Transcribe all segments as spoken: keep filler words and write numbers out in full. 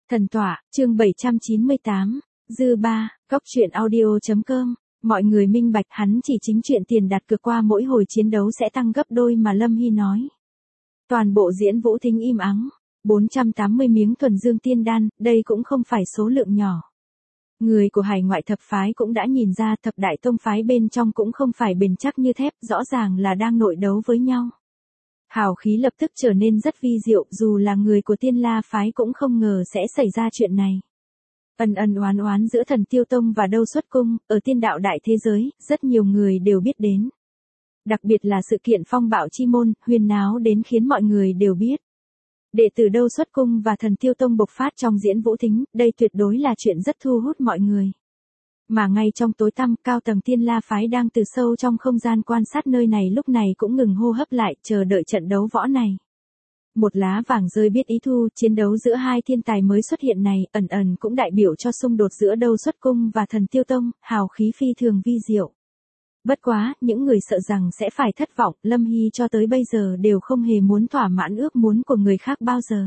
Thần tọa, chương bảy trăm chín mươi tám, dư ba, góc truyện audio chấm com. Mọi người minh bạch hắn chỉ chính chuyện tiền đặt cược qua mỗi hồi chiến đấu sẽ tăng gấp đôi mà Lâm Hy nói. Toàn bộ diễn vũ thính im ắng, bốn trăm tám mươi miếng thuần dương tiên đan, đây cũng không phải số lượng nhỏ. Người của hải ngoại thập phái cũng đã nhìn ra thập đại tông phái bên trong cũng không phải bền chắc như thép, rõ ràng là đang nội đấu với nhau. Hào khí lập tức trở nên rất vi diệu, dù là người của Tiên La phái cũng không ngờ sẽ xảy ra chuyện này. Ân ân oán oán giữa Thần Tiêu Tông và Đâu Xuất Cung, ở tiên đạo đại thế giới, rất nhiều người đều biết đến. Đặc biệt là sự kiện phong bạo chi môn, huyên náo đến khiến mọi người đều biết. Đệ tử Đâu Xuất Cung và Thần Tiêu Tông bộc phát trong diễn vũ thính, đây tuyệt đối là chuyện rất thu hút mọi người. Mà ngay trong tối tăm, cao tầng Tiên La phái đang từ sâu trong không gian quan sát nơi này lúc này cũng ngừng hô hấp lại, chờ đợi trận đấu võ này. Một lá vàng rơi biết ý thu, chiến đấu giữa hai thiên tài mới xuất hiện này, ẩn ẩn cũng đại biểu cho xung đột giữa Đâu Xuất Cung và Thần Tiêu Tông, hào khí phi thường vi diệu. Bất quá, những người sợ rằng sẽ phải thất vọng, Lâm Hy cho tới bây giờ đều không hề muốn thỏa mãn ước muốn của người khác bao giờ.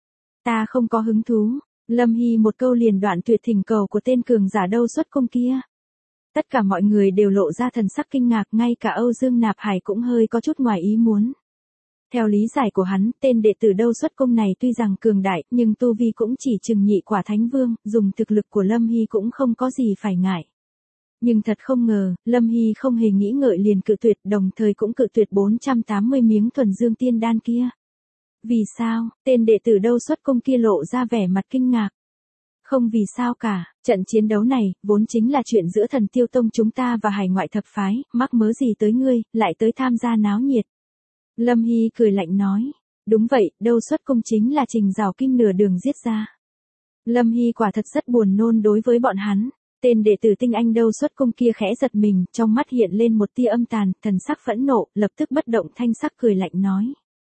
Ta không có hứng thú. Lâm Hy một câu liền đoạn tuyệt thỉnh cầu của tên cường giả Đâu Xuất Cung kia. Tất cả mọi người đều lộ ra thần sắc kinh ngạc, ngay cả Âu Dương Nạp Hải cũng hơi có chút ngoài ý muốn. Theo lý giải của hắn, tên đệ tử Đâu Xuất Cung này tuy rằng cường đại, nhưng tu vi cũng chỉ chừng nhị quả thánh vương, dùng thực lực của Lâm Hy cũng không có gì phải ngại. Nhưng thật không ngờ, Lâm Hy không hề nghĩ ngợi liền cự tuyệt, đồng thời cũng cự tuyệt bốn trăm tám mươi miếng thuần dương tiên đan kia. Vì sao? Tên đệ tử Đâu Xuất Cung kia lộ ra vẻ mặt kinh ngạc. Không vì sao cả, trận chiến đấu này, vốn chính là chuyện giữa Thần Tiêu Tông chúng ta và hải ngoại thập phái, mắc mớ gì tới ngươi, lại tới tham gia náo nhiệt. Lâm Hy cười lạnh nói, đúng vậy, Đâu Xuất Cung chính là Trình Giảo Kim nửa đường giết ra. Lâm Hy quả thật rất buồn nôn đối với bọn hắn. Tên đệ tử tinh anh Đâu Xuất Cung kia khẽ giật mình, trong mắt hiện lên một tia âm tàn, thần sắc phẫn nộ, lập tức bất động thanh sắc cười lạnh nói.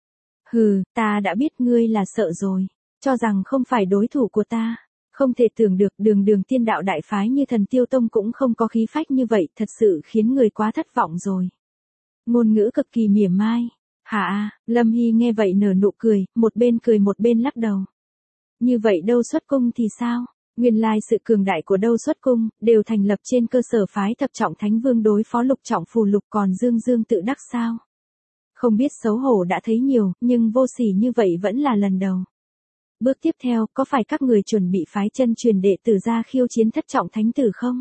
Hừ, ta đã biết ngươi là sợ rồi, cho rằng không phải đối thủ của ta. Không thể tưởng được đường đường tiên đạo đại phái như Thần Tiêu Tông cũng không có khí phách như vậy, thật sự khiến người quá thất vọng rồi. Ngôn ngữ cực kỳ mỉa mai. Hả, Lâm Hy nghe vậy nở nụ cười, một bên cười một bên lắc đầu. Như vậy Đâu Xuất Cung thì sao? Nguyên lai sự cường đại của Đâu Xuất Cung, đều thành lập trên cơ sở phái thập trọng thánh vương đối phó lục trọng phù lục, còn dương dương tự đắc sao? Không biết xấu hổ đã thấy nhiều, nhưng vô sỉ như vậy vẫn là lần đầu. Bước tiếp theo, có phải các người chuẩn bị phái chân truyền đệ tử ra khiêu chiến thất trọng thánh tử không?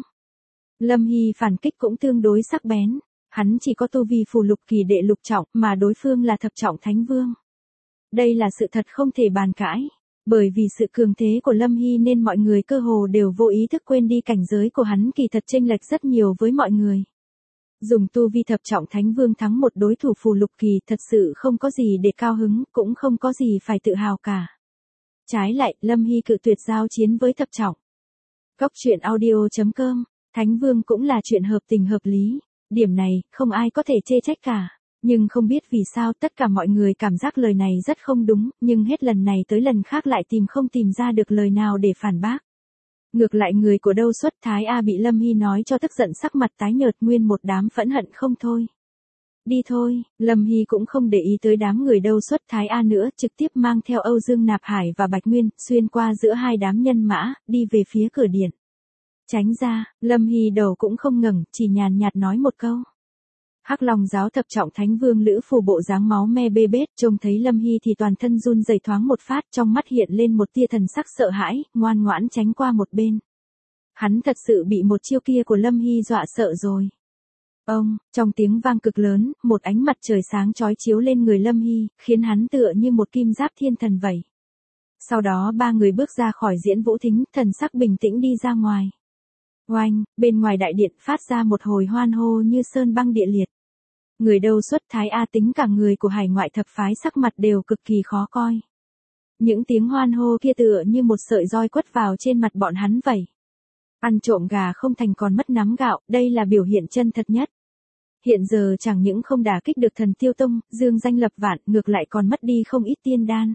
Lâm Hy phản kích cũng tương đối sắc bén. Hắn chỉ có tu vi phù lục kỳ đệ lục trọng, mà đối phương là thập trọng thánh vương. Đây là sự thật không thể bàn cãi. Bởi vì sự cường thế của Lâm Hy nên mọi người cơ hồ đều vô ý thức quên đi cảnh giới của hắn kỳ thật chênh lệch rất nhiều với mọi người. Dùng tu vi thập trọng thánh vương thắng một đối thủ phù lục kỳ thật sự không có gì để cao hứng, cũng không có gì phải tự hào cả. Trái lại, Lâm Hy cự tuyệt giao chiến với thập trọng. Góc truyện audio chấm com, thánh vương cũng là chuyện hợp tình hợp lý. Điểm này, không ai có thể chê trách cả. Nhưng không biết vì sao tất cả mọi người cảm giác lời này rất không đúng, nhưng hết lần này tới lần khác lại tìm không tìm ra được lời nào để phản bác. Ngược lại người của Đâu Xuất Thái A bị Lâm Hy nói cho tức giận sắc mặt tái nhợt, nguyên một đám phẫn hận không thôi. Đi thôi, Lâm Hy cũng không để ý tới đám người Đâu Xuất Thái A nữa, trực tiếp mang theo Âu Dương Nạp Hải và Bạch Nguyên, xuyên qua giữa hai đám nhân mã, đi về phía cửa điện. Tránh ra, Lâm Hy đầu cũng không ngẩng, chỉ nhàn nhạt nói một câu. Hắc Long giáo thập trọng thánh vương Lữ Phù bộ dáng máu me bê bết, trông thấy Lâm Hy thì toàn thân run rẩy thoáng một phát, trong mắt hiện lên một tia thần sắc sợ hãi, ngoan ngoãn tránh qua một bên. Hắn thật sự bị một chiêu kia của Lâm Hy dọa sợ rồi. Ông, trong tiếng vang cực lớn, một ánh mặt trời sáng chói chiếu lên người Lâm Hy, khiến hắn tựa như một kim giáp thiên thần vậy. Sau đó ba người bước ra khỏi diễn vũ thính, thần sắc bình tĩnh đi ra ngoài. Oanh, bên ngoài đại điện phát ra một hồi hoan hô như sơn băng địa liệt. Người Đâu Xuất Thái A tính cả người của hải ngoại thập phái sắc mặt đều cực kỳ khó coi. Những tiếng hoan hô kia tựa như một sợi roi quất vào trên mặt bọn hắn vậy. Ăn trộm gà không thành còn mất nắm gạo, đây là biểu hiện chân thật nhất. Hiện giờ chẳng những không đả kích được Thần Tiêu Tông, dương danh lập vạn, ngược lại còn mất đi không ít tiên đan.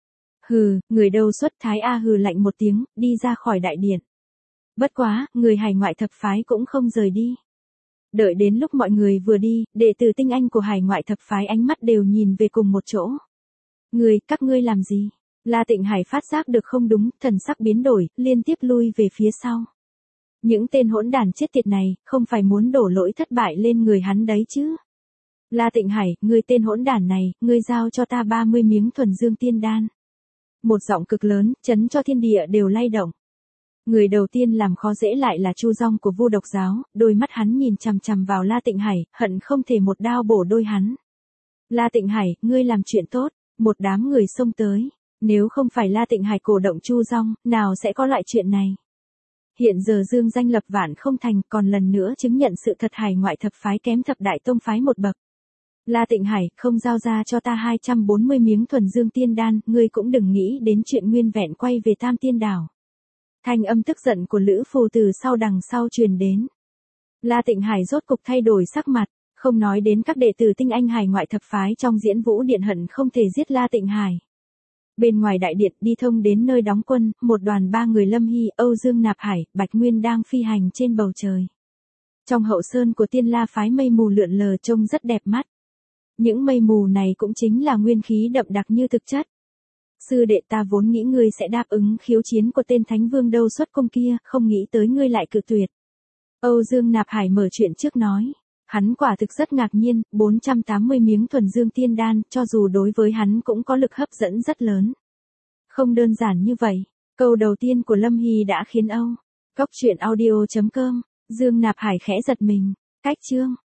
Hừ, người Đâu Xuất Thái A hừ lạnh một tiếng, đi ra khỏi đại điện. Bất quá, người hải ngoại thập phái cũng không rời đi. Đợi đến lúc mọi người vừa đi, đệ tử tinh anh của hải ngoại thập phái ánh mắt đều nhìn về cùng một chỗ. Người, các ngươi làm gì? La Tịnh Hải phát giác được không đúng, thần sắc biến đổi, liên tiếp lui về phía sau. Những tên hỗn đản chết tiệt này, không phải muốn đổ lỗi thất bại lên người hắn đấy chứ. La Tịnh Hải, ngươi tên hỗn đản này, ngươi giao cho ta ba mươi miếng thuần dương tiên đan. Một giọng cực lớn, chấn cho thiên địa đều lay động. Người đầu tiên làm khó dễ lại là Chu Dong của Vu Độc giáo, đôi mắt hắn nhìn chằm chằm vào La Tịnh Hải, hận không thể một đao bổ đôi hắn. La Tịnh Hải, ngươi làm chuyện tốt, một đám người xông tới. Nếu không phải La Tịnh Hải cổ động Chu Dong, nào sẽ có loại chuyện này. Hiện giờ dương danh lập vạn không thành, còn lần nữa chứng nhận sự thật hải ngoại thập phái kém thập đại tông phái một bậc. La Tịnh Hải, không giao ra cho ta hai trăm bốn mươi miếng thuần dương tiên đan, ngươi cũng đừng nghĩ đến chuyện nguyên vẹn quay về Tam Tiên Đảo. Thanh âm tức giận của Lữ Phù từ sau đằng sau truyền đến. La Tịnh Hải rốt cục thay đổi sắc mặt, không nói đến các đệ tử tinh anh hải ngoại thập phái trong Diễn Vũ Điện hận không thể giết La Tịnh Hải. Bên ngoài đại điện đi thông đến nơi đóng quân, một đoàn ba người Lâm Hy, Âu Dương Nạp Hải, Bạch Nguyên đang phi hành trên bầu trời. Trong hậu sơn của Tiên La phái mây mù lượn lờ trông rất đẹp mắt. Những mây mù này cũng chính là nguyên khí đậm đặc như thực chất. Sư đệ, ta vốn nghĩ ngươi sẽ đáp ứng khiếu chiến của tên Thánh Vương Đâu Xuất Cung kia, không nghĩ tới ngươi lại cự tuyệt. Âu Dương Nạp Hải mở chuyện trước nói. Hắn quả thực rất ngạc nhiên, bốn trăm tám mươi miếng thuần dương tiên đan, cho dù đối với hắn cũng có lực hấp dẫn rất lớn. Không đơn giản như vậy, câu đầu tiên của Lâm Hy đã khiến Âu. Cốc truyện audio chấm com, Dương Nạp Hải khẽ giật mình. Cách chương